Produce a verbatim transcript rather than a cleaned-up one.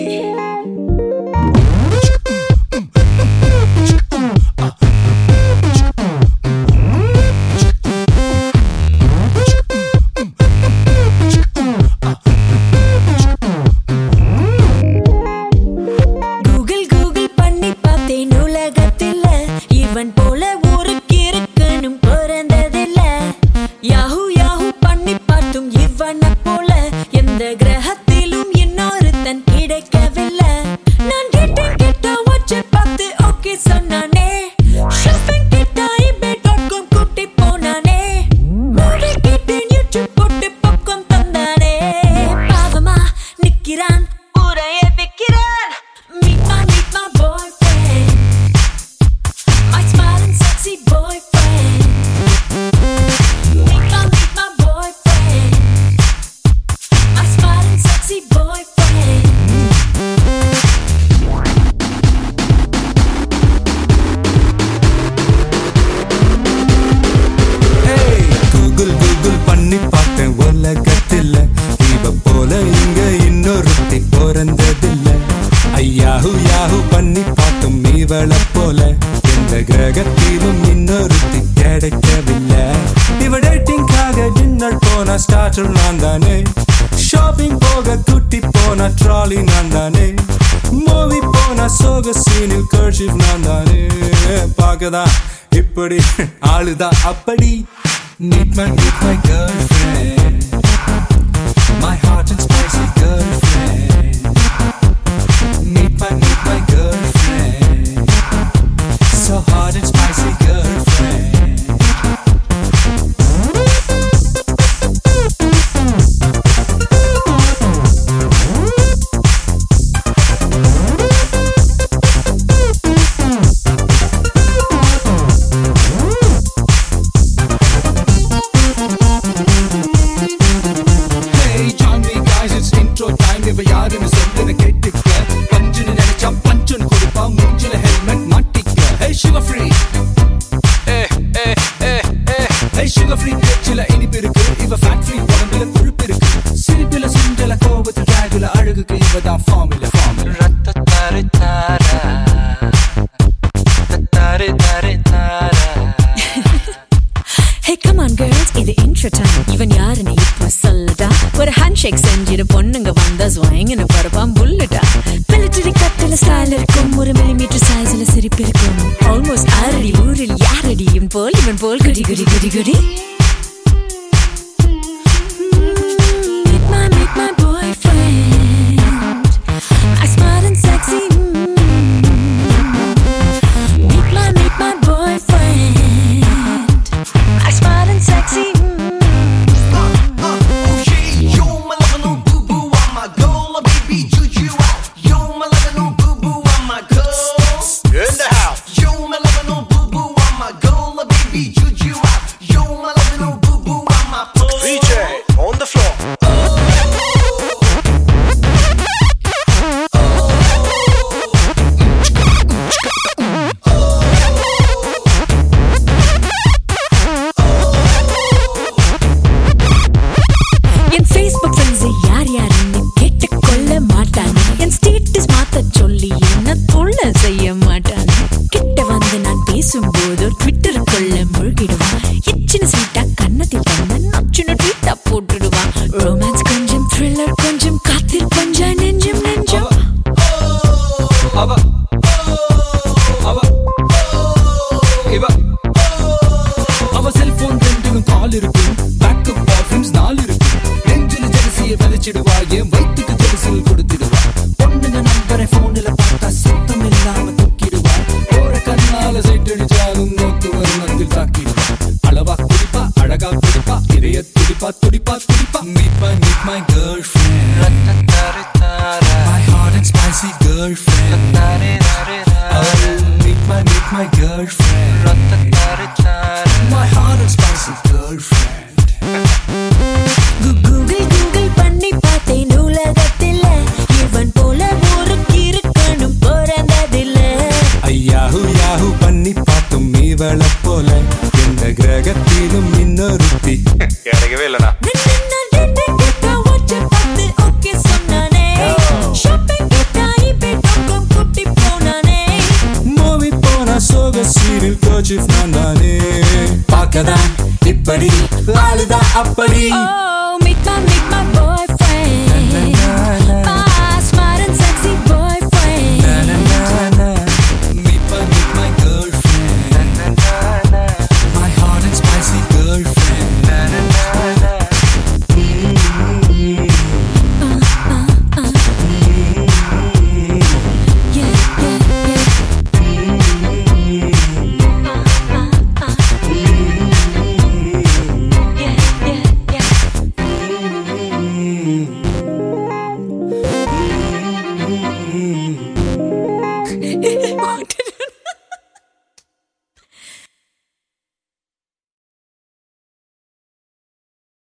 இப்படி ஆளுதான் அப்படி meet my meet my girlfriend, my hot and spicy girlfriend. Meet my meet my girlfriend, so hot and spicy girlfriend. செஞ்சிட பொண்ணுங்க வந்தா ஸ்வாங்கன்னு பரப்பாம் புல்லட்டா military கட்டில style இருக்கும் ஒரு மில்லிமீட்டர் சைஸ்ல சிரிப்பு இருக்கும் ஆல்மோஸ்ட் ஆரடி ஊரில் யாரடியும் போல் இவன் போல் குடி குடி குடி குடி Meet my, meet my boyfriend, I smart and sexy. Meet my, meet my boyfriend, I smart and sexy. Meet my, meet my girlfriend, my hot and spicy girlfriend. Oh, meet my, meet my girlfriend, my hot and spicy girlfriend. Google Google பண்ணி பார்த்தேன் உலகத்தில் இவன் போல ஒரு கிறுக்கனும் பிறந்ததில்ல. ஐயாஹு yahoo பண்ணி பார்த்தும் இவளை போல எந்த கிரகத்திலும் இன்னொருத்தி கிடைக்கவே இல்லனா. Shopping அப்படி Oh, meet my, meet my boyfriend. My smart and sexy boyfriend. Meet my, meet my girlfriend. My hot and spicy girlfriend. Yeah, yeah, yeah. Yeah, yeah, yeah. Mm.